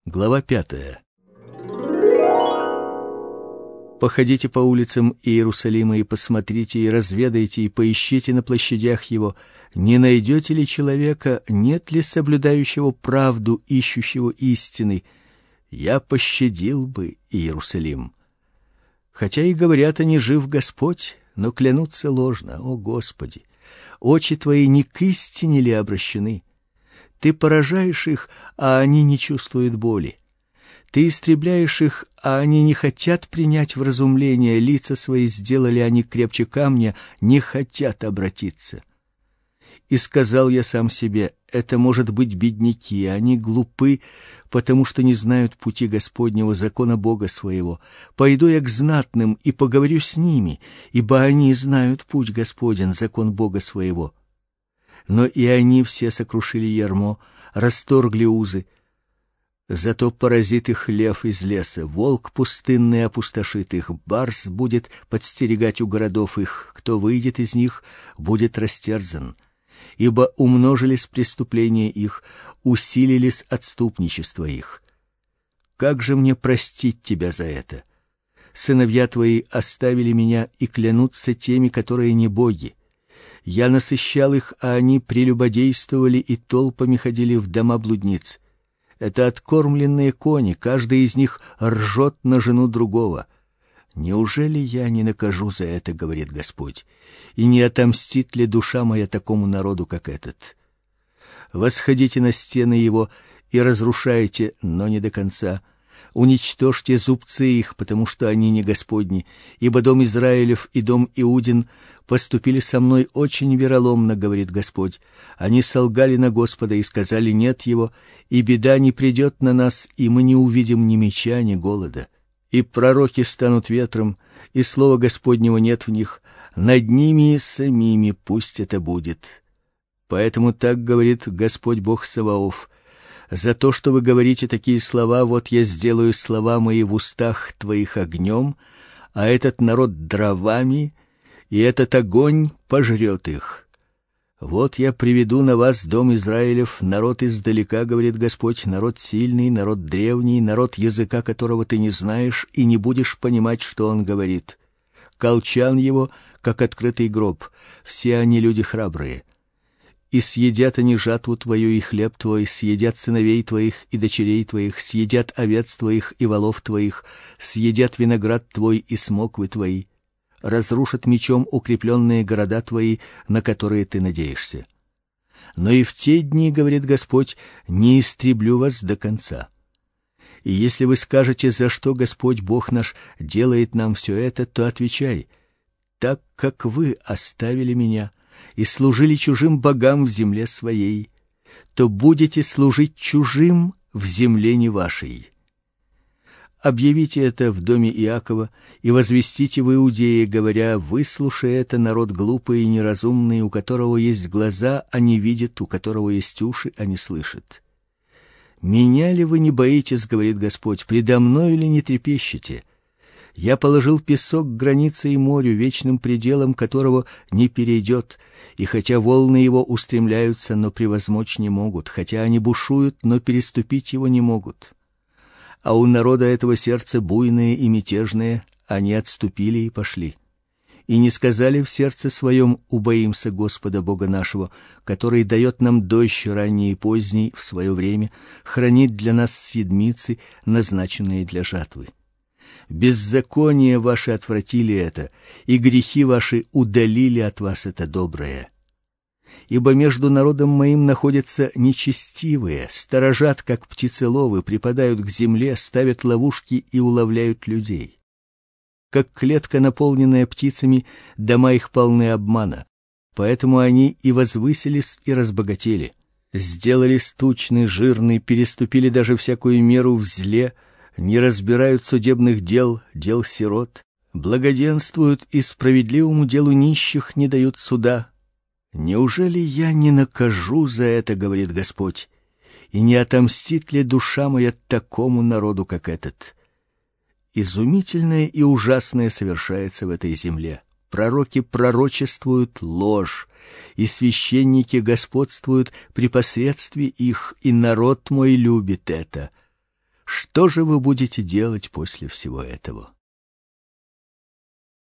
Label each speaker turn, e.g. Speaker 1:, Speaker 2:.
Speaker 1: Глава 5. Походите по улицам Иерусалима и посмотрите, и разведайте, и поищите на площадях его, не найдете ли человека, нет ли соблюдающего правду, ищущего истины. Я пощадил бы Иерусалим. Хотя и говорят они: жив Господь, но клянутся ложно. О Господи, очи твои не к истине ли обращены? Ты поражаешь их, а они не чувствуют боли. Ты истребляешь их, а они не хотят принять вразумление, лица свои сделали они крепче камня, не хотят обратиться. И сказал я сам себе: это, может быть, бедняки, они глупы, потому что не знают пути Господнего, закона Бога своего. Пойду я к знатным и поговорю с ними, ибо они знают путь Господень, закон Бога своего. Но и они все сокрушили ярмо, расторгли узы. Зато поразит их лев из леса, волк пустынный опустошит их, барс будет подстерегать у городов их, кто выйдет из них, будет растерзан. Ибо умножились преступления их, усилились отступничество их. Как же мне простить тебя за это? Сыновья твои оставили меня и клянутся теми, которые не боги. Я насыщал их, а они прелюбодействовали и толпами ходили в дома блудниц. Это откормленные кони, каждый из них ржет на жену другого. Неужели я не накажу за это, говорит Господь, и не отомстит ли душа моя такому народу, как этот? Восходите на стены его и разрушайте, но не до конца. Уничтожьте зубцы их, потому что они не Господни, ибо дом Израилев и дом Иудин поступили со мной очень вероломно, говорит Господь. Они солгали на Господа и сказали: нет его, и беда не придет на нас, и мы не увидим ни меча, ни голода. И пророки станут ветром, и слова Господнего нет в них, над ними самими пусть это будет. Поэтому так говорит Господь Бог Саваоф: за то, что вы говорите такие слова, вот я сделаю слова мои в устах твоих огнем, а этот народ дровами, и этот огонь пожрет их. Вот я приведу на вас дом Израилев, народ издалека, говорит Господь, народ сильный, народ древний, народ, языка которого ты не знаешь и не будешь понимать, что он говорит. Колчан его, как открытый гроб, все они люди храбрые. И съедят они жатву твою и хлеб твой, съедят сыновей твоих и дочерей твоих, съедят овец твоих и волов твоих, съедят виноград твой и смоквы твои, разрушат мечом укрепленные города твои, на которые ты надеешься. Но и в те дни, говорит Господь, не истреблю вас до конца. И если вы скажете: за что Господь Бог наш делает нам все это, то отвечай: так как вы оставили меня и служили чужим богам в земле своей, то будете служить чужим в земле не вашей. Объявите это в доме Иакова и возвестите в Иудее, говоря: выслушай это, народ глупый и неразумный, у которого есть глаза, а не видит, у которого есть уши, а не слышит. Меня ли вы не боитесь, говорит Господь, предо мною ли не трепещете? Я положил песок границей морю, вечным пределом которого не перейдет, и хотя волны его устремляются, но превозмочь не могут, хотя они бушуют, но переступить его не могут. А у народа этого сердце буйное и мятежное, они отступили и пошли. И не сказали в сердце своем: убоимся Господа Бога нашего, который дает нам дождь ранний и поздний в свое время, хранит для нас седмицы, назначенные для жатвы. Беззаконие ваши отвратили это, и грехи ваши удалили от вас это доброе. Ибо между народом моим находятся нечестивые, сторожат, как птицеловы, припадают к земле, ставят ловушки и уловляют людей. Как клетка, наполненная птицами, дома их полны обмана. Поэтому они и возвысились, и разбогатели. Сделались тучны, жирны, переступили даже всякую меру в зле, не разбирают судебных дел, дел сирот, благоденствуют и справедливому делу нищих не дают суда. Неужели я не накажу за это, говорит Господь, и не отомстит ли душа моя такому народу, как этот? Изумительное и ужасное совершается в этой земле. Пророки пророчествуют ложь, и священники господствуют при посредстве их, и народ мой любит это. Что же вы будете делать после всего этого?